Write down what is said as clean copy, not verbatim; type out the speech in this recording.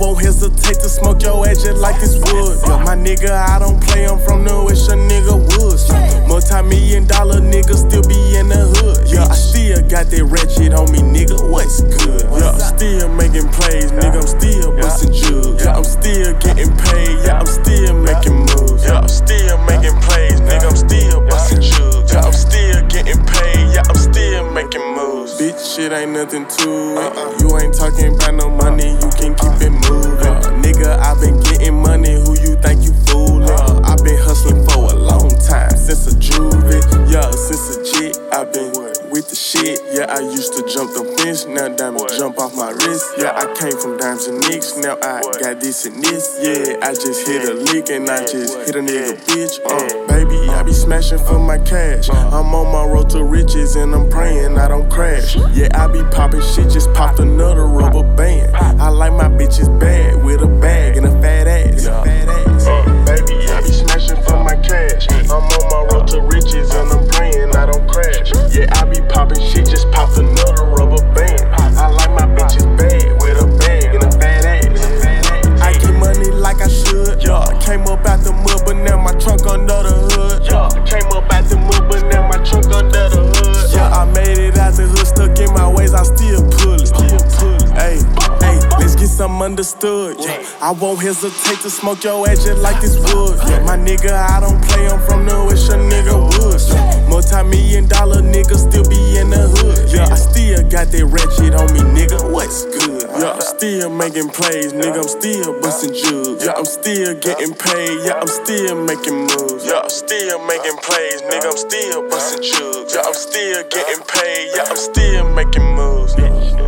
won't hesitate to smoke your ass just like this wood. Yeah, my nigga, I don't play, I'm from the West, your nigga woods. Yeah, multi-million-dollar nigga still be in the hood. Yeah, I still got that ratchet on me, nigga, what's good? Yeah, I'm still making plays, nigga, I'm still busting jugs. Yeah, I'm still getting paid, yeah, I'm still making moves. Yeah, I'm still making plays, nigga, I'm still busting jugs. Yeah, I'm still getting paid, yeah, I'm still making moves. Bitch, shit ain't nothing to it. You ain't talking about no money, you can keep it moving. Nigga, I been getting money, who you think you foolin'? I been hustling for a long time, since a juvie. Yeah, since a jit, I been with the shit. Yeah, I used to jump the fence, now diamond jump off my wrist. Yeah, I came from dimes and nicks, now I got this and this. Yeah, I just hit a lick and I just hit a nigga bitch. Baby, I be smashing for my cash. I'm on my road to riches and I'm praying I don't crash. Yeah, I be popping shit, just popped another rubber band. I like my bitches bad, with a bag and a fat ass. Baby, I be smashing for my cash. I'm on my road to riches and I'm praying I don't crash. Yeah, I be popping shit, just popped another rubber band. I like my bitches bad, with a bag and a fat ass. I get money like I should. Yeah, came up out the mud, but now my trunk under the hood. Yeah, came up out the mud, but now my trunk under the hood. Yeah, I made it out the hood, stuck in my ways, I still pull it. Hey, let's get something understood. Yeah, I won't hesitate to smoke your ass just like this wood. Yeah, my nigga, I don't play, I'm from the West, your nigga woods. Yeah, multi-million-dollar nigga still be in the hood. Yeah, I still got that ratchet on me, nigga, what's good? Yeah, I'm still making plays, nigga, I'm still busting jugs. Yeah, I'm still getting paid, yeah, I'm still making moves. Yeah, I'm still making plays, nigga, I'm still busting jugs. Yeah, I'm still getting paid, yeah, I'm still making moves.